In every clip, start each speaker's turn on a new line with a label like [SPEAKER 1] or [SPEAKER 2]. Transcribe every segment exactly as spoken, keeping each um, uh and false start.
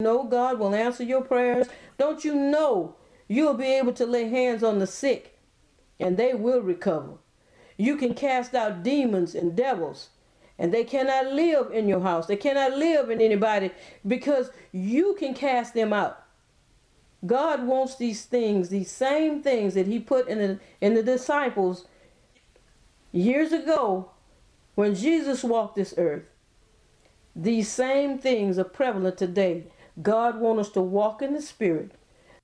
[SPEAKER 1] know God will answer your prayers? Don't you know you'll be able to lay hands on the sick and they will recover? You can cast out demons and devils and they cannot live in your house. They cannot live in anybody because you can cast them out. God wants these things, these same things that he put in the, in the disciples years ago when Jesus walked this earth. These same things are prevalent today. God wants us to walk in the Spirit.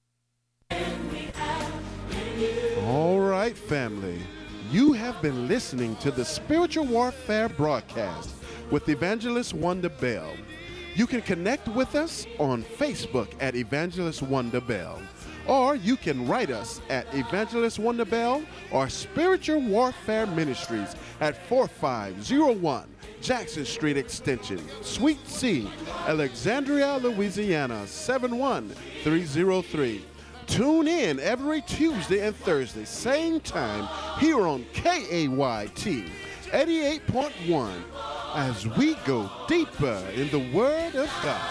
[SPEAKER 2] All right, family. You have been listening to the Spiritual Warfare broadcast with Evangelist Wanda Bell. You can connect with us on Facebook at Evangelist Wanda Bell, or you can write us at Evangelist Wanda Bell or Spiritual Warfare Ministries at forty-five oh one Jackson Street Extension, Suite C, Alexandria, Louisiana seven one three oh three. Tune in every Tuesday and Thursday, same time, here on K A Y T eighty-eight point one, as we go deeper in the Word of God.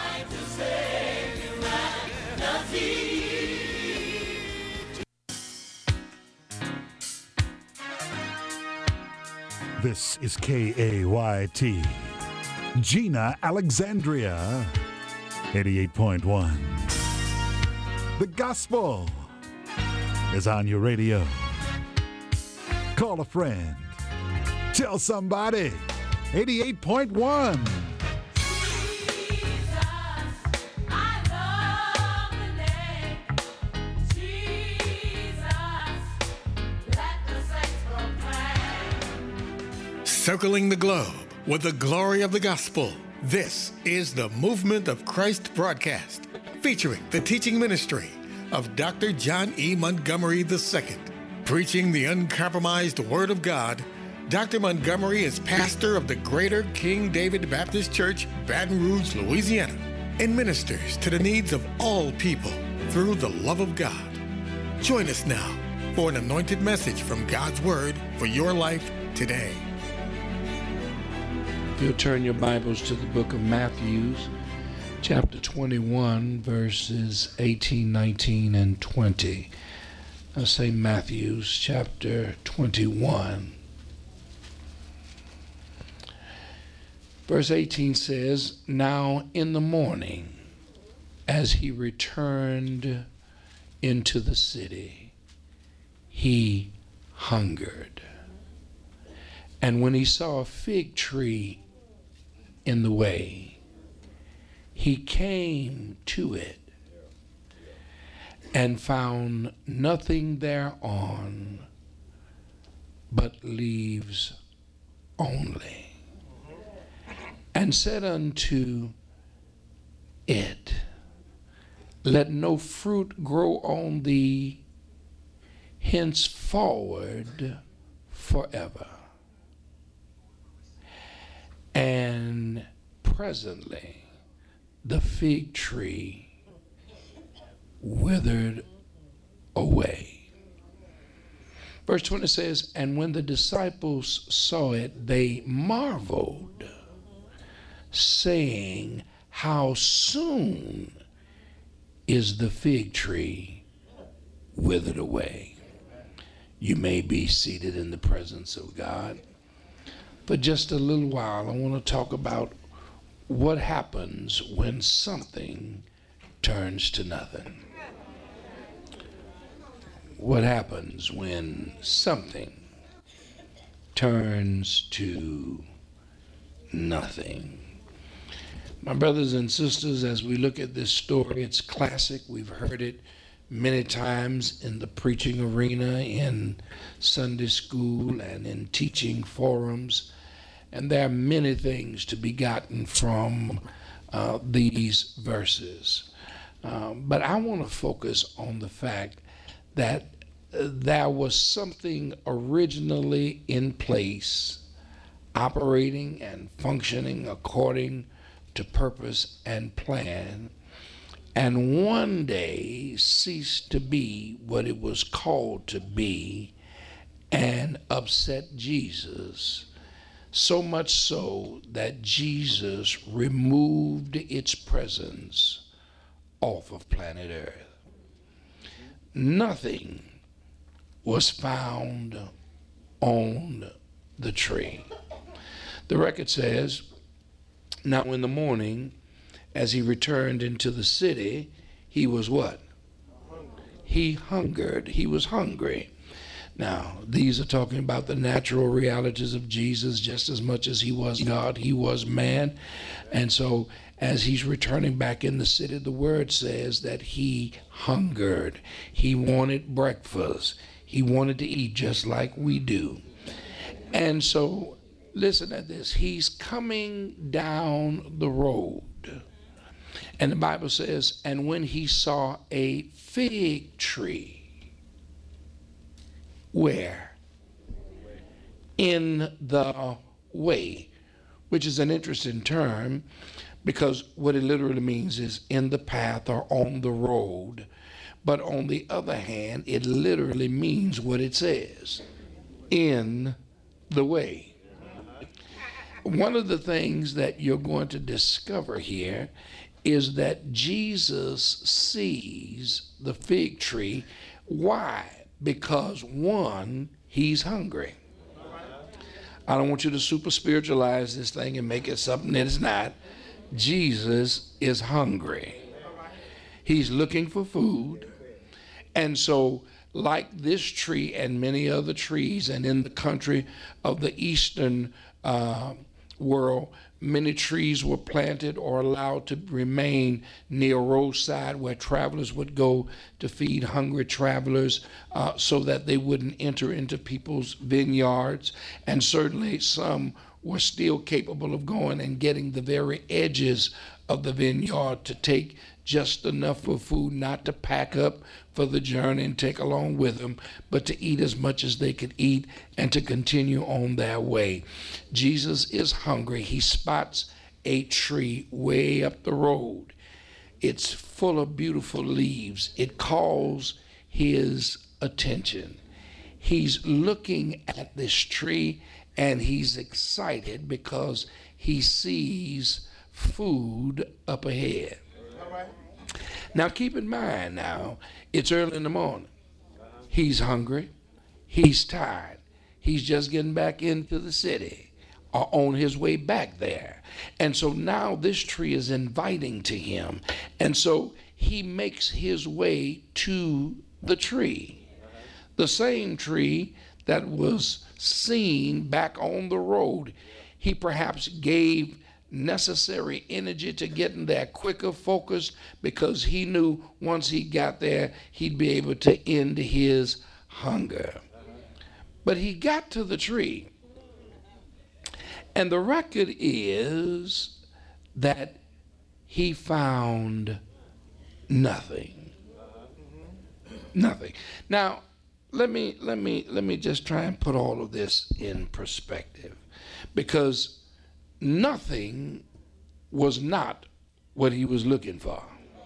[SPEAKER 3] This is K A Y T, Gina, Alexandria, eighty-eight point one. The gospel is on your radio. Call a friend. Tell somebody. eighty-eight point one.
[SPEAKER 4] Circling the globe with the glory of the gospel. This is the Movement of Christ broadcast, featuring the teaching ministry of Doctor John E. Montgomery the Second. Preaching the uncompromised Word of God, Doctor Montgomery is pastor of the Greater King David Baptist Church, Baton Rouge, Louisiana, and ministers to the needs of all people through the love of God. Join us now for an anointed message from God's Word for your life today.
[SPEAKER 5] If you'll turn your Bibles to the book of Matthew, chapter twenty-one, verses eighteen, nineteen, and twenty. I say Matthew, chapter twenty-one. Verse eighteen says, "Now in the morning, as he returned into the city, he hungered. And when he saw a fig tree in the way, he came to it and found nothing thereon but leaves only, and said unto it, Let no fruit grow on thee henceforward forever. And presently the fig tree withered away." Verse twenty says, "And when the disciples saw it, they marveled, saying, How soon is the fig tree withered away?" You may be seated in the presence of God. For just a little while, I want to talk about what happens when something turns to nothing. What happens when something turns to nothing? My brothers and sisters, as we look at this story, it's classic. We've heard it many times in the preaching arena, in Sunday school, and in teaching forums. And there are many things to be gotten from uh, these verses. Uh, but I want to focus on the fact that uh, there was something originally in place, operating and functioning according to purpose and plan, and one day ceased to be what it was called to be and upset Jesus. So much so that Jesus removed its presence off of planet Earth. Nothing was found on the tree. The record says, now in the morning, as he returned into the city, he was what? He hungered. He was hungry. Now, these are talking about the natural realities of Jesus. Just as much as he was God, he was man. And so as he's returning back in the city, the word says that he hungered. He wanted breakfast. He wanted to eat just like we do. And so listen to this. He's coming down the road. And the Bible says, and when he saw a fig tree, where? In the way, which is an interesting term, because what it literally means is in the path or on the road. But on the other hand, it literally means what it says, in the way. One of the things that you're going to discover here is that Jesus sees the fig tree. Why? Because one, he's hungry. I don't want you to super spiritualize this thing and make it something that it's not. Jesus is hungry. He's looking for food. And so, like this tree and many other trees, and in the country of the eastern uh, world, many trees were planted or allowed to remain near roadside where travelers would go to feed hungry travelers uh, so that they wouldn't enter into people's vineyards. And certainly some were still capable of going and getting the very edges of the vineyard to take just enough for food, not to pack up for the journey and take along with them, but to eat as much as they could eat and to continue on their way. Jesus is hungry. He spots a tree way up the road. It's full of beautiful leaves. It calls his attention. He's looking at this tree and he's excited because he sees food up ahead. Now keep in mind now, it's early in the morning. He's hungry. He's tired. He's just getting back into the city or on his way back there. And so now this tree is inviting to him. And so he makes his way to the tree. The same tree that was seen back on the road. He perhaps gave necessary energy to get in there quicker, focused, because he knew once he got there, he'd be able to end his hunger. But he got to the tree, and the record is that he found nothing. Nothing. Now, let me let me let me just try and put all of this in perspective, because nothing was not what he was looking for.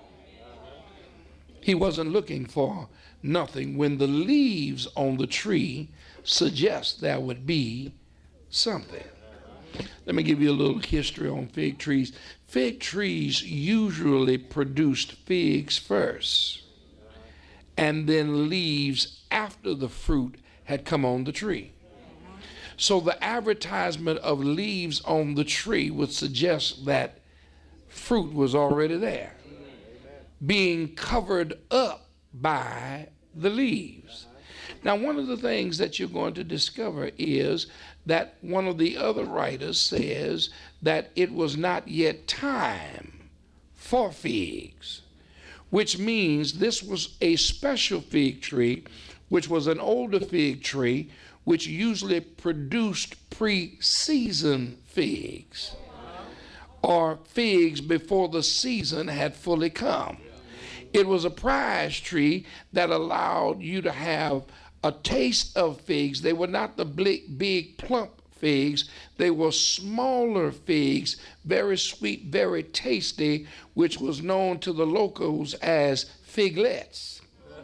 [SPEAKER 5] He wasn't looking for nothing when the leaves on the tree suggest there would be something. Let me give you a little history on fig trees. Fig trees usually produced figs first, and then leaves after the fruit had come on the tree. So the advertisement of leaves on the tree would suggest that fruit was already there, being covered up by the leaves. Now, one of the things that you're going to discover is that one of the other writers says that it was not yet time for figs, which means this was a special fig tree, which was an older fig tree, which usually produced pre-season figs, or figs before the season had fully come. It was a prize tree that allowed you to have a taste of figs. They were not the big, big plump figs. They were smaller figs, very sweet, very tasty, which was known to the locals as figlets.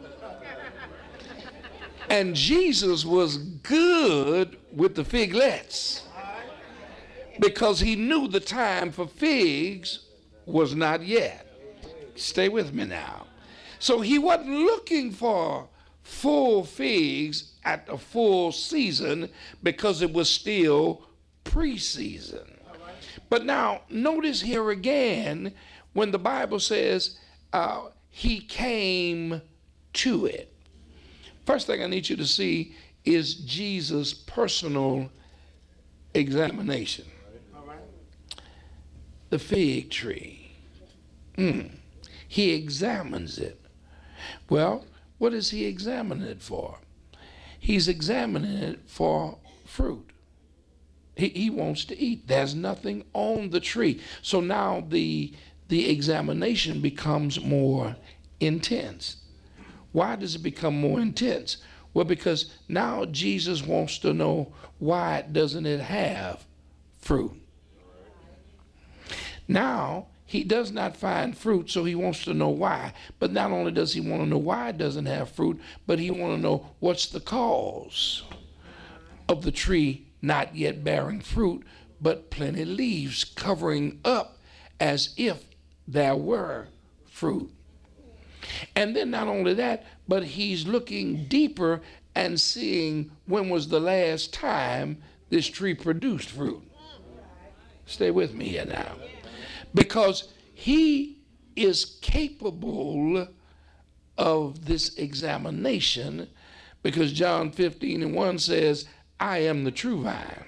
[SPEAKER 5] And Jesus was good with the figlets because he knew the time for figs was not yet. Stay with me now. So he wasn't looking for full figs at the full season because it was still preseason. But now notice here again when the Bible says uh, he came to it. First thing I need you to see is Jesus' personal examination. The fig tree. Mm. He examines it. Well, what is he examining it for? He's examining it for fruit. He, he wants to eat. There's nothing on the tree. So now the, the examination becomes more intense. Why does it become more intense? Well, because now Jesus wants to know, why doesn't it have fruit? Now, he does not find fruit, so he wants to know why. But not only does he want to know why it doesn't have fruit, but he wants to know what's the cause of the tree not yet bearing fruit, but plenty leaves covering up as if there were fruit. And then not only that, but he's looking deeper and seeing when was the last time this tree produced fruit. Stay with me here now. Because he is capable of this examination, because John fifteen and one says, I am the true vine.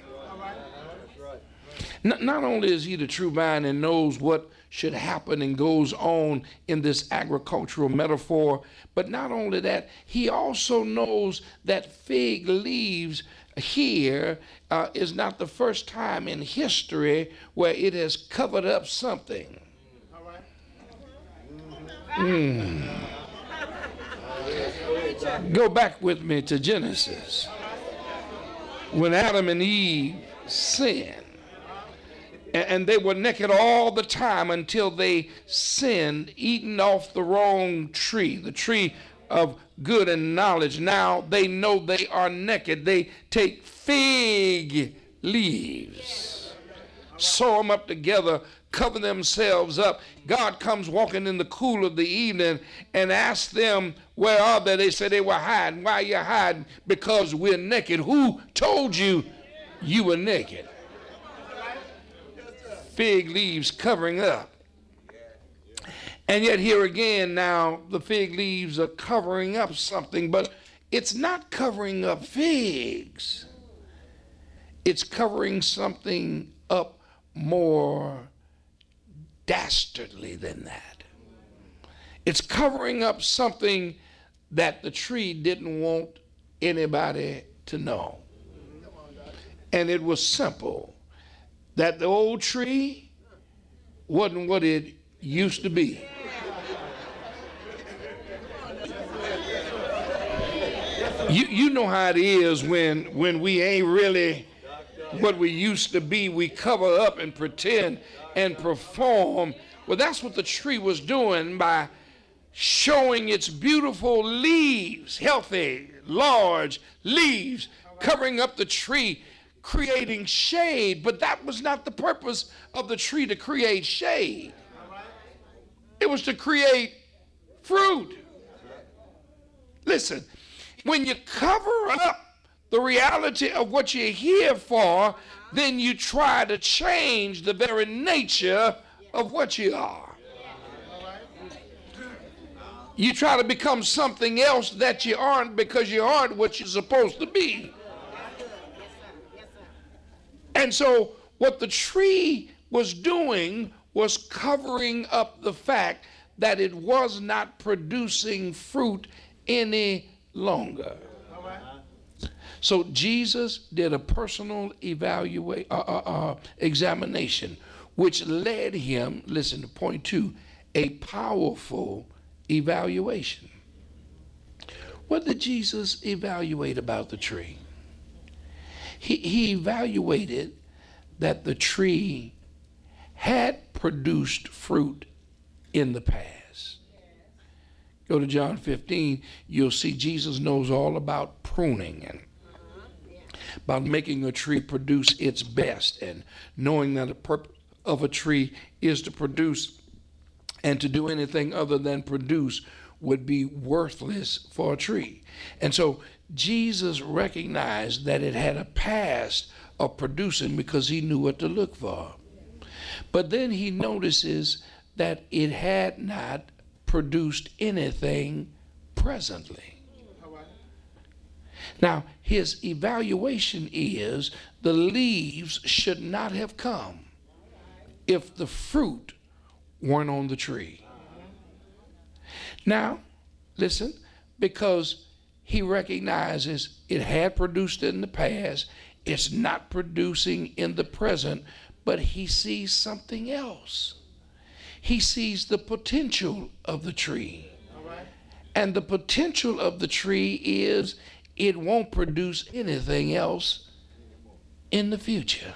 [SPEAKER 5] Not, not only is he the true vine and knows what should happen and goes on in this agricultural metaphor, but not only that, he also knows that fig leaves here uh, is not the first time in history where it has covered up something. Mm. Go back with me to Genesis. When Adam and Eve sinned, and they were naked all the time until they sinned, eating off the wrong tree, the tree of good and knowledge. Now they know they are naked. They take fig leaves, sew them up together, cover themselves up. God comes walking in the cool of the evening and asks them, where are they? They say they were hiding. Why are you hiding? Because we're naked. Who told you you were naked? Fig leaves covering up. And yet here again now the fig leaves are covering up something, but it's not covering up figs. It's covering something up more dastardly than that. It's covering up something that the tree didn't want anybody to know. And it was simple. That the old tree wasn't what it used to be. You, you know how it is when, when we ain't really what we used to be. We cover up and pretend and perform. Well, that's what the tree was doing by showing its beautiful leaves, healthy, large leaves, covering up the tree, creating shade. But that was not the purpose of the tree, to create shade. It was to create fruit. Listen, when you cover up the reality of what you're here for, then you try to change the very nature of what you are. You try to become something else that you aren't, because you aren't what you're supposed to be. And so what the tree was doing was covering up the fact that it was not producing fruit any longer. So Jesus did a personal evaluate, uh, uh, uh, examination, which led him, listen to point two, a powerful evaluation. What did Jesus evaluate about the tree? He, he evaluated that the tree had produced fruit in the past. Go to John fifteen, you'll see Jesus knows all about pruning and about making a tree produce its best, and knowing that the purpose of a tree is to produce And to do anything other than produce would be worthless for a tree. And so Jesus recognized that it had a past of producing because he knew what to look for. But then he notices that it had not produced anything presently. Now, his evaluation is the leaves should not have come if the fruit weren't on the tree. Now, listen, because he recognizes it had produced in the past, it's not producing in the present, but he sees something else. He sees the potential of the tree. And the potential of the tree is it won't produce anything else in the future.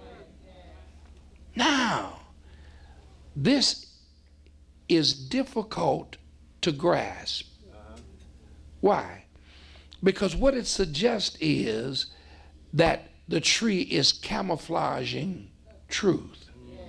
[SPEAKER 5] Now, this is difficult to grasp. Why? Because what it suggests is that the tree is camouflaging truth.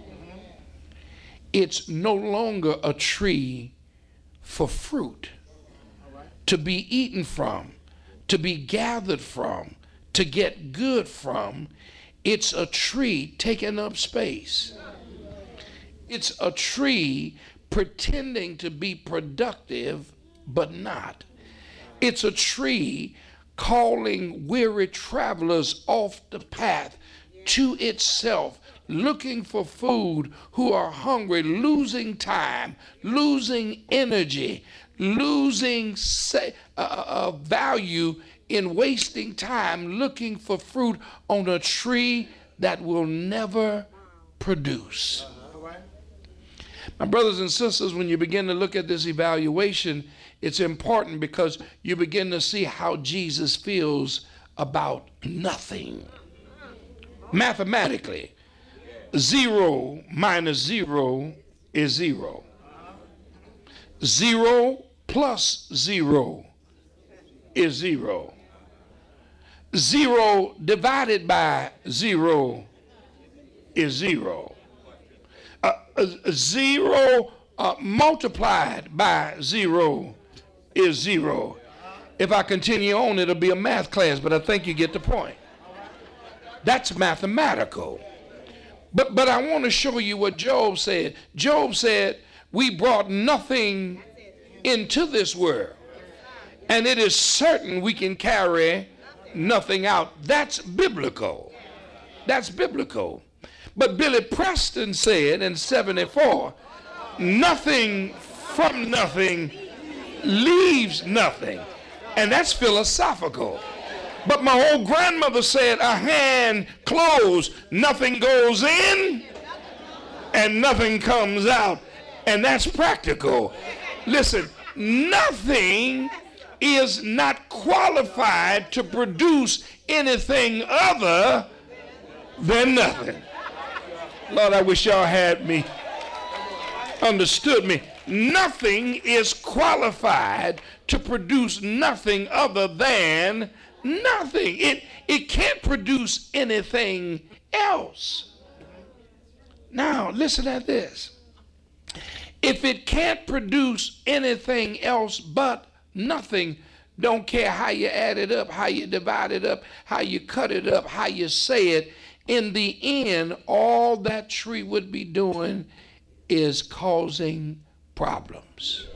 [SPEAKER 5] It's no longer a tree for fruit to be eaten from, to be gathered from, to get good from. It's a tree taking up space. It's a tree pretending to be productive, but not. It's a tree calling weary travelers off the path to itself, looking for food, who are hungry, losing time, losing energy, losing say, uh, uh, value in wasting time looking for fruit on a tree that will never produce. My brothers and sisters, when you begin to look at this evaluation, it's important because you begin to see how Jesus feels about nothing. Mathematically, zero minus zero is zero. Zero plus zero is zero. Zero divided by zero is zero. Uh, uh, zero uh, multiplied by zero is zero. If I continue on, it'll be a math class, but I think you get the point. That's mathematical. But, but I want to show you what Job said. Job said, we brought nothing into this world, and it is certain we can carry nothing out. That's biblical. That's biblical. But Billy Preston said in seventy-four, nothing from nothing leaves nothing. And that's philosophical. But my old grandmother said, a hand closed, nothing goes in and nothing comes out. And that's practical. Listen, nothing is not qualified to produce anything other than nothing. Lord, I wish y'all had me, understood me. Nothing is qualified to produce nothing other than nothing. It, it can't produce anything else. Now, listen at this. If it can't produce anything else but nothing, don't care how you add it up, how you divide it up, how you cut it up, how you say it, in the end, all that tree would be doing is causing problems.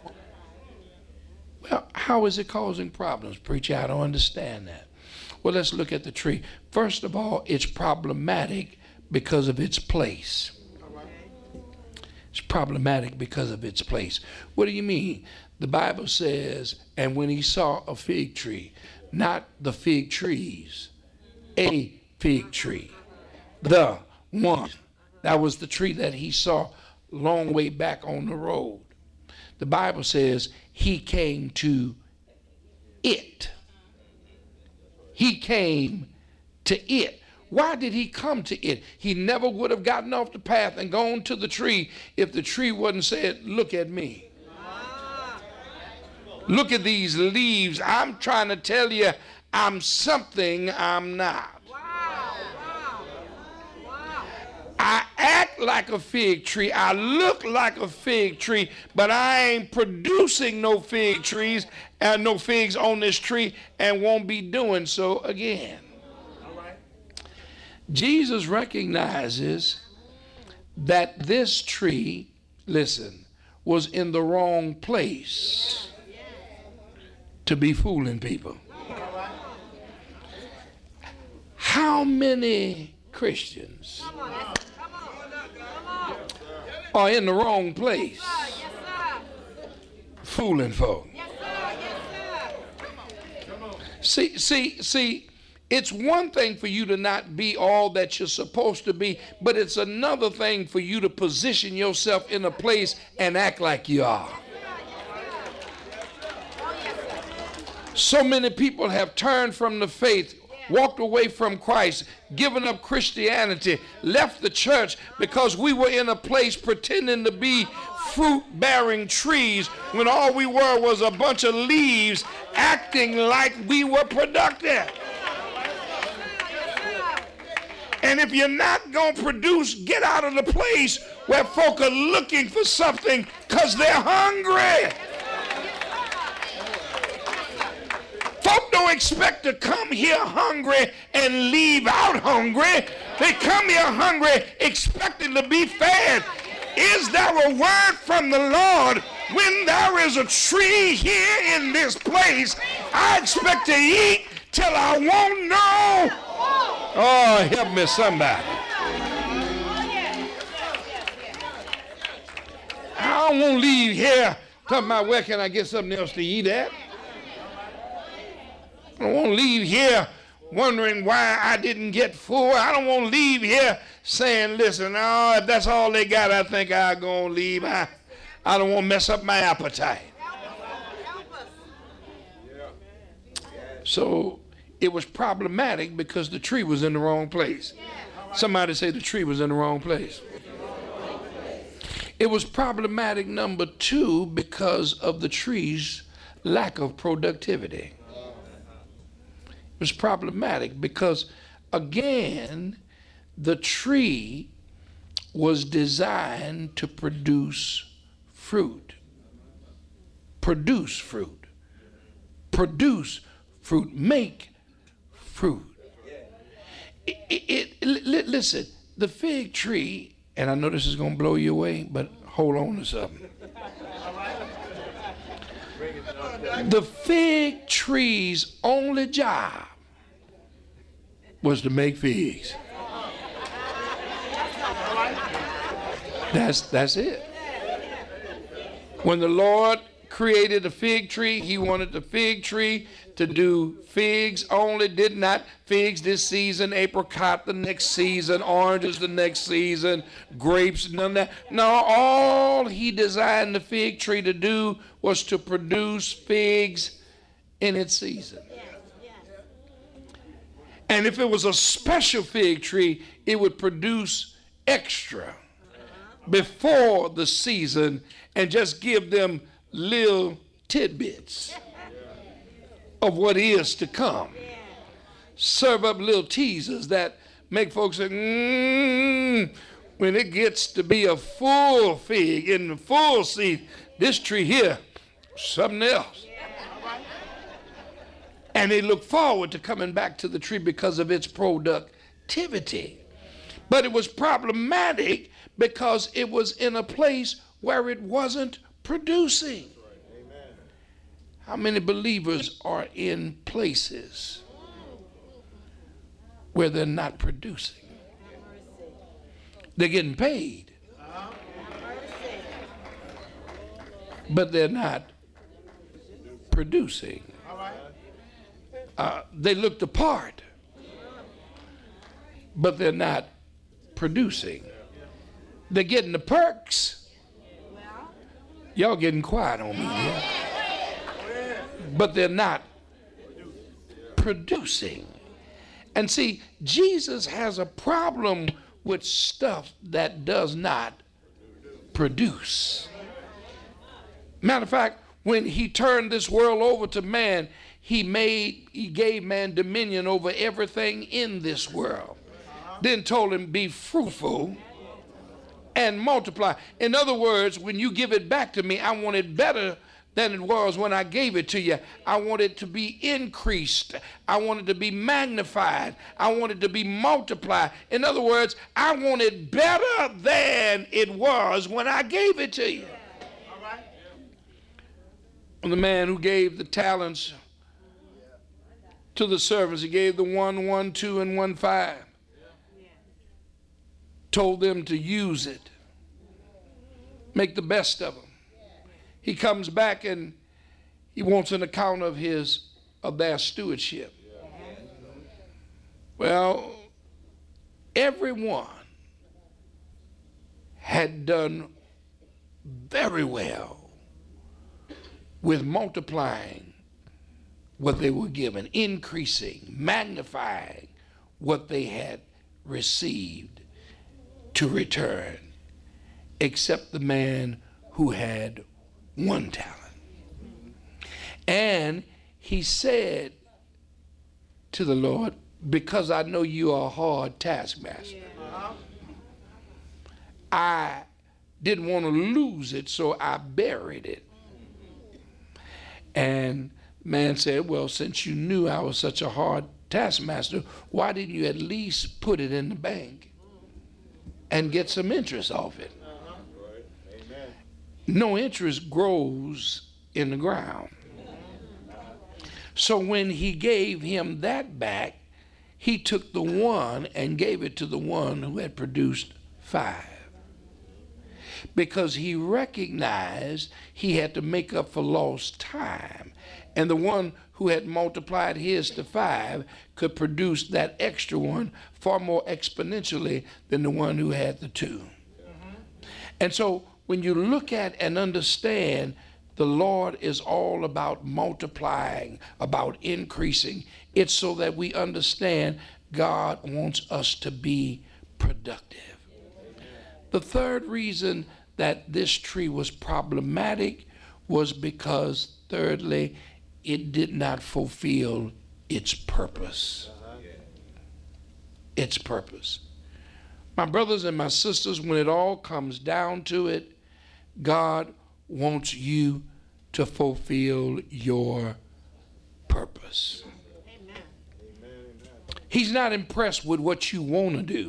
[SPEAKER 5] Well, how is it causing problems, preacher? I don't understand that. Well, let's look at the tree. First of all, it's problematic because of its place. It's problematic because of its place. What do you mean? The Bible says, and when he saw a fig tree, not the fig trees, a fig tree, the one. That was the tree that he saw long way back on the road. The Bible says he came to it. He came to it. Why did he come to it? He never would have gotten off the path and gone to the tree if the tree wasn't said, look at me. Look at these leaves. I'm trying to tell you I'm something I'm not. I act like a fig tree. I look like a fig tree, but I ain't producing no fig trees and no figs on this tree and won't be doing so again. Jesus recognizes that this tree, listen, was in the wrong place to be fooling people. How many Christians are in the wrong place fooling folk? See, see, see, it's one thing for you to not be all that you're supposed to be, but it's another thing for you to position yourself in a place and act like you are. So many people have turned from the faith, walked away from Christ, given up Christianity, left the church because we were in a place pretending to be fruit-bearing trees when all we were was a bunch of leaves acting like we were productive. And if you're not going to produce, get out of the place where folk are looking for something because they're hungry. Folk don't expect to come here hungry and leave out hungry. They come here hungry expecting to be fed. Is there a word from the Lord? When there is a tree here in this place, I expect to eat till I won't know. Oh, help me somebody. I don't want to leave here talking about where can I get something else to eat at. I don't want to leave here wondering why I didn't get full. I don't want to leave here saying, listen, oh, if that's all they got, I think I'll go and leave. I, I don't want to mess up my appetite. So it was problematic because the tree was in the wrong place. Somebody say the tree was in the wrong place. It was problematic, number two, because of the tree's lack of productivity. It was problematic because, again, the tree was designed to produce fruit. Produce fruit. Produce fruit. Make fruit. It, it, it, listen, the fig tree, and I know this is going to blow you away, but hold on to something. The fig tree's only job was to make figs. That's, that's it. When the Lord created a fig tree, he wanted the fig tree to do figs only, did not figs this season, apricot the next season, oranges the next season, grapes, none of that. No, all he designed the fig tree to do was to produce figs in its season. And if it was a special fig tree, it would produce extra before the season and just give them little tidbits of what is to come. Serve up little teasers that make folks say, mmm, when it gets to be a full fig in the full seed, this tree here, something else. And they look forward to coming back to the tree because of its productivity. But it was problematic because it was in a place where it wasn't producing. How many believers are in places where they're not producing? They're getting paid, but they're not producing. Uh, they look the part, but they're not producing. They're getting the perks. Y'all getting quiet on me here. But they're not producing. And see, Jesus has a problem with stuff that does not produce. Matter of fact, when he turned this world over to man, he made, he gave man dominion over everything in this world. Then told him, be fruitful and multiply. In other words, when you give it back to me, I want it better than it was when I gave it to you. I want it to be increased. I want it to be magnified. I want it to be multiplied. In other words, I want it better than it was when I gave it to you. All right. The man who gave the talents to the servants, he gave the one, one, two, and one, five. Told them to use it. Make the best of them. He comes back and he wants an account of his of their stewardship. Well, everyone had done very well with multiplying what they were given, increasing, magnifying what they had received to return, except the man who had one talent. And he said to the Lord, because I know you are a hard taskmaster, yeah. I didn't want to lose it, so I buried it. And man said, well, since you knew I was such a hard taskmaster, why didn't you at least put it in the bank and get some interest off it? No interest grows in the ground. So when he gave him that back, he took the one and gave it to the one who had produced five. Because he recognized he had to make up for lost time. And the one who had multiplied his to five could produce that extra one far more exponentially than the one who had the two. Mm-hmm. And so when you look at and understand, the Lord is all about multiplying, about increasing. It's so that we understand God wants us to be productive. The third reason that this tree was problematic was because, thirdly, it did not fulfill its purpose. Its purpose. My brothers and my sisters, when it all comes down to it, God wants you to fulfill your purpose. Amen. He's not impressed with what you want to do.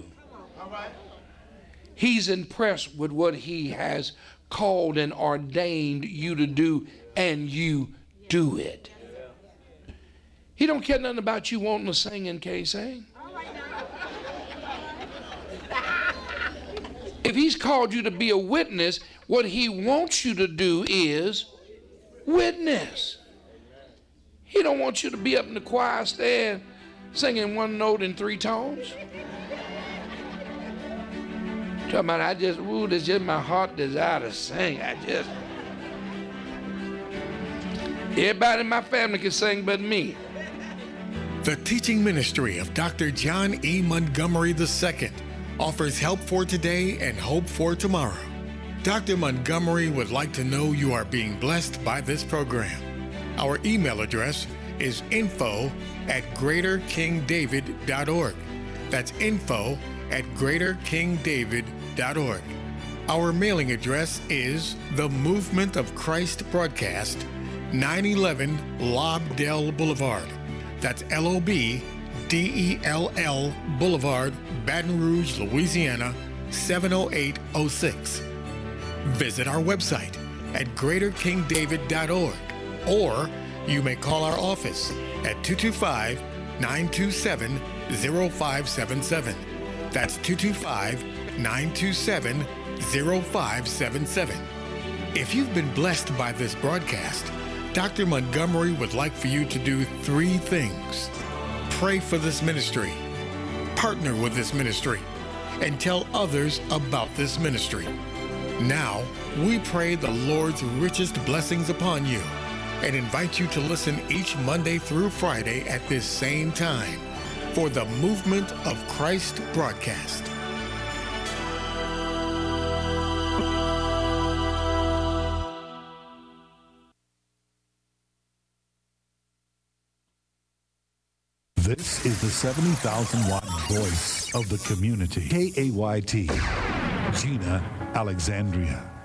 [SPEAKER 5] He's impressed with what he has called and ordained you to do, and you do it. He don't care nothing about you wanting to sing and can't sing. If he's called you to be a witness, what he wants you to do is witness. He don't want you to be up in the choir stand singing one note in three tones. Talking about, I just, ooh, this just my heart desire to sing. I just, everybody in my family can sing but me.
[SPEAKER 4] The teaching ministry of Doctor John E. Montgomery the Second offers help for today and hope for tomorrow. Doctor Montgomery would like to know you are being blessed by this program. Our email address is info at greater king david dot org. That's info at greater king david dot org. Our mailing address is The Movement of Christ Broadcast, nine eleven Lobdell Boulevard. That's L O B D E L L Boulevard, Baton Rouge, Louisiana, seven oh eight oh six. Visit our website at greater king david dot org, or you may call our office at two two five, nine two seven, zero five seven seven. That's two two five, nine two seven, zero five seven seven. If you've been blessed by this broadcast, Doctor Montgomery would like for you to do three things. Pray for this ministry, partner with this ministry, and tell others about this ministry. Now, we pray the Lord's richest blessings upon you and invite you to listen each Monday through Friday at this same time for the Movement of Christ broadcast.
[SPEAKER 3] This is the seventy thousand watt voice of the community. K A Y T. Gina Alexandria,